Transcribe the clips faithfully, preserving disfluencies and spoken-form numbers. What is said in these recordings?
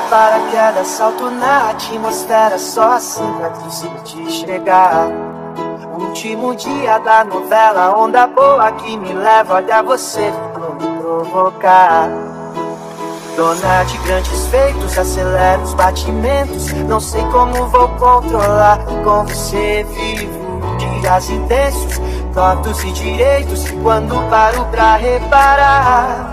paraquedas, salto na atmosfera, só assim pra conseguir chegar. Último dia da novela, onda boa que me leva, olha você tentou me provocar. Dona de grandes feitos, acelera os batimentos, não sei como vou controlar. Com você vivo dias intensos, tortos e direitos, quando paro pra reparar.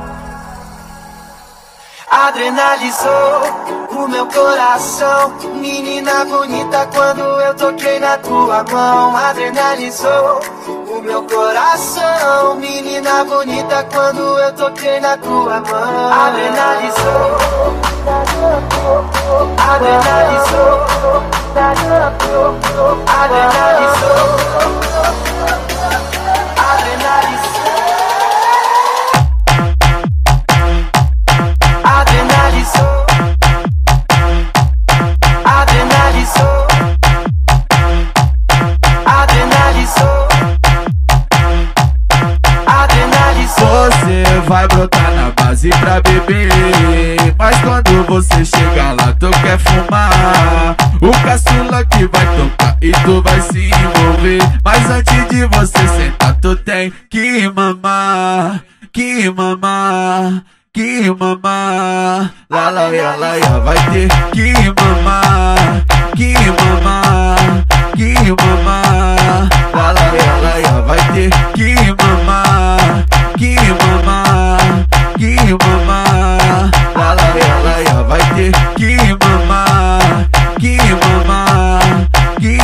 Adrenalizou o meu coração, menina bonita, quando eu toquei na tua mão. Adrenalizou o meu coração, menina bonita, quando eu toquei na tua mão. Adrenalizou, adrenalizou, adrenalizou, adrenalizou. Você vai brotar na base pra beber, mas quando você chegar lá tu quer fumar. O caçula que vai tocar e tu vai se envolver, mas antes de você sentar tu tem que mamar, que mamar, que mamar. Lá lá lá lá, vai ter que mamar, que mamar, que mamar. Lá lá lá lá, vai ter que mamar, que mamar, que mamar. Lá lá lá lá, vai ter que mamar, que mamar, que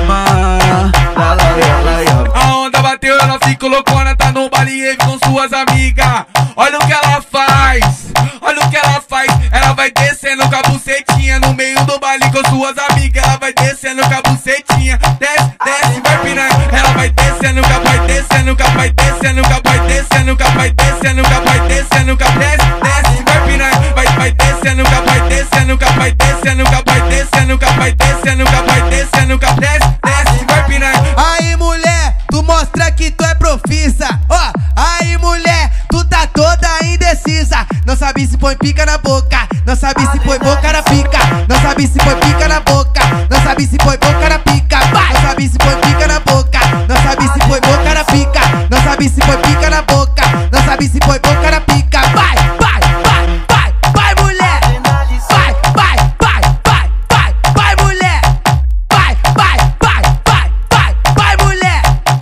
mamar. Lá lá lá lá. A onda bateu, ela ficou loucona, tá no baile e com suas amigas. Olha o que ela faz, olha o que ela faz. Ela vai descendo com a bucetinha no meio do baile com suas amigas. Ela vai descendo com a bucetinha, desce, desce, vai piranha. Ela vai descendo, vai descendo, vai descendo, vai descendo, vai descendo, vai descendo, desce, desce, vai piranha. Vai, vai descendo, vai descendo, vai descendo, vai descendo, vai descendo, vai descendo, desce, desce, vai piranha. Aí mulher, tu mostra que tu é profissa. Ó, oh, aí mulher, tu tá toda indecisa. Não sabe se põe pica na boca, não sabe se põe boca na pica. Não sabe se põe pica na boca, não sabe se põe boca na pica. Não sabe se põe pica na boca, não sabe se põe boca na pica. Não sabe se põe pica na boca, não sabe se põe boca na pica. Vai, vai, vai, vai, vai mulher. Vai, vai, vai, vai, vai, vai mulher. Vai, vai, vai, vai, vai, vai mulher.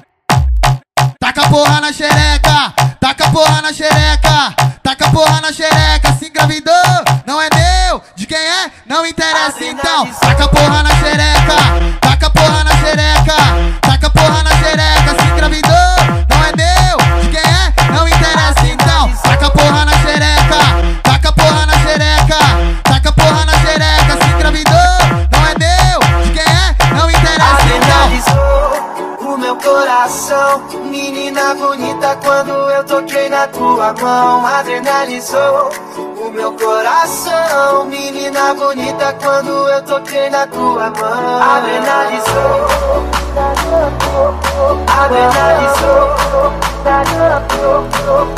Taca porra na xereca, taca porra na xereca, taca porra na xereca. Se engravidou, não é meu, de quem é, não interessa então. Taca porra na xereca, taca porra na xereca, taca porra na xereca. Se engravidou, não é meu, de quem é, não interessa então. Taca porra na xereca, taca porra na xereca, taca porra na xereca. Se engravidou, não é meu, de quem é, não interessa então. Adrenalizou o meu coração, menina bonita, quando eu toquei na tua mão. Adrenalizou o meu coração, menina bonita, quando eu toquei na tua mão. Adrenalizou, adrenalizou, adrenalizou,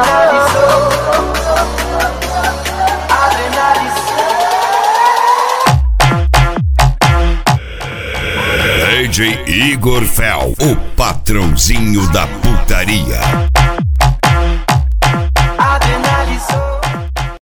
adrenalizou. D J Igor Fel, o patrãozinho da putaria.